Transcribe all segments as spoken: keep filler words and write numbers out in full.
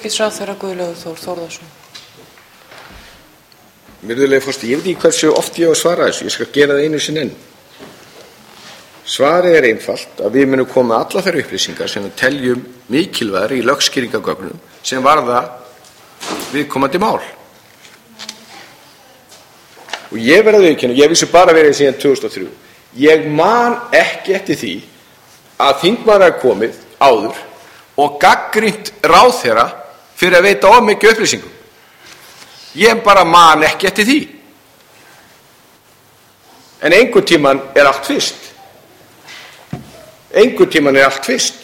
Ráðherra Guðlaugur Þór Þórðarson. Virðulegi forseti, ég veit ekki hversu oft ég á að svara þessu. Ég skal gera það einu sinni enn. Svarið er einfalt að við munum koma með allar þær upplýsingar sem við teljum mikilvægar í lögskýringargögnum sem varða viðkomandi mál. Og ég verð að viðurkenna, ég vissi bara verið síðan tvö þúsund og þrjú. Ég man ekki eftir því að þingmaður hafi komið áður og gagnrýnt ráðherra fyrir að veita of mikið upplýsingum. Ég bara man ekki eftir því. En einhvern tíman er allt fyrst. Einhvern tíman er allt fyrst.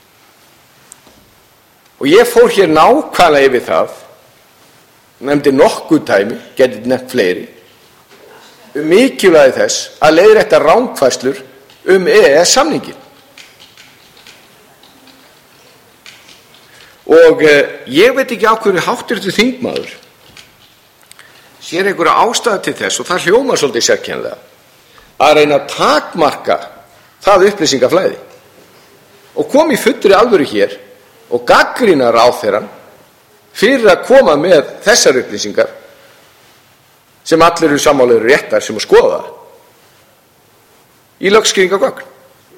Og ég fór hér nákvæmlega yfir það, nefndi nokkuð dæmi, getið nefnt fleiri, um mikilvægi þess að leiðrétta rangfærslur um E E S-samninginn. Og eh, ég veit ekki á hverju háttvirtur þingmaður sér einhverja ástæðu til þess, og það hljómar svolítið sérkennilega, að reyna að takmarka það upplýsingaflæði og koma í fullri alvöru hér og gagnrýna ráðherrann fyrir að koma með þessar upplýsingar sem allir eru sammála eru réttar sem að skoða í lögskýringargögn.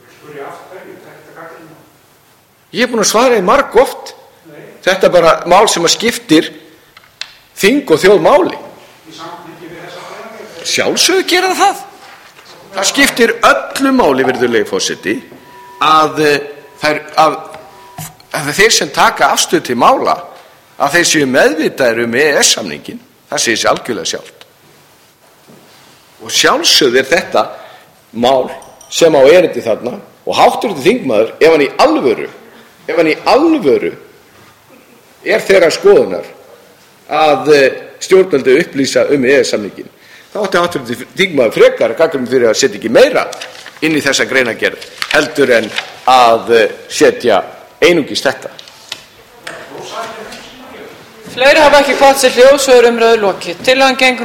Ég er búin að svara í marg oft. Þetta er bara mál sem að skiptir þing og þjóð máli. Sjálfsögðu gera það. Það skiptir öllu máli, virðulegi forseti, að, þær, að, að þeir sem taka afstöðu til mála, að þeir séu meðvitaðir um E E S-samninginn. Það segir sér algjörlega sjálft. Og sjálfsögðu er þetta mál sem á erindi þarna og háttvirtur þingmaður, ef hann í alvöru, ef hann í alvöru er þeirra skoðunar að stjórnvöld upplýsa um E E S-samninginn, þá átti háttvirtur þingmaður frekar að gagnrýna fyrir að setja ekki meira inn í þessa greinargerð heldur en að setja einungis þetta. Fleiri hafa ekki kvatt sér hljóðs og er umræðu lokið. Tillagan gengur